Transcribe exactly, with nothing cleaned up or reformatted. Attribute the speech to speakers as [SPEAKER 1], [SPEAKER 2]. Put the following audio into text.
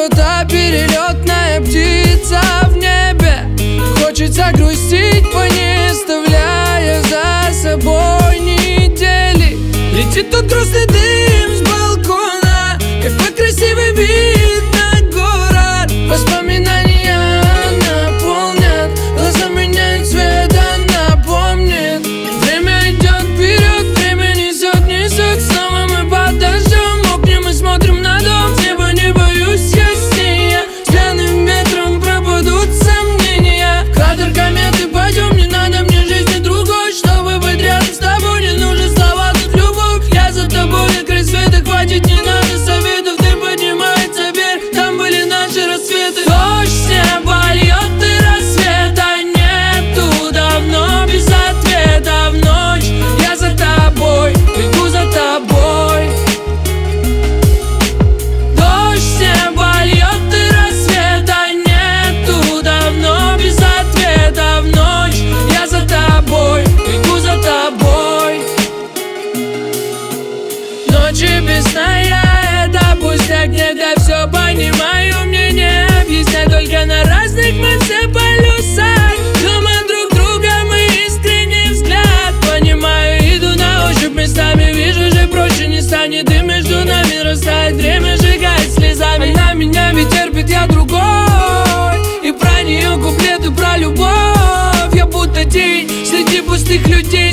[SPEAKER 1] кто-то перелетная птица в небе. Хочется грустить, не оставляя за собой недели. Летит тот грустный дым с балкона, какой красивый вид на город. Воспоминания наполнят, глаза меняют цвет, она помнит. Время идет вперед, время несет, несет. Снова мы под дождем мокнем и смотрим на дом. С неба не боюсь я снея, с пьяным ветром пропадут сомнения. Кратер кометы, пойдем, не надо мне жизни другой. Чтобы быть рядом с тобой, не нужны слова, тут любовь. Я за тобой, на край света, хватит, не надо советов. Ты поднимается вверх, там были наши рассветы. Дождь с неба льет, и рассвета нету давно, без ответа в ночь. Я за тобой, бегу за тобой. Дождь с неба льет, и рассвета нету давно, без ответа в ночь. Я за тобой, бегу за тобой. Ночи без сна, я это пустяк, нет, я все понимаю, мне не объяснять. Только на разных мы все полюсах, но мы друг друга, мы искренний взгляд. Понимаю, иду на ощупь местами, вижу же проще не станет. И между нами растает время, сжигает слезами. Она меня ведь терпит, я другой. И про нее куплеты, про любовь. Я будто тень среди пустых людей.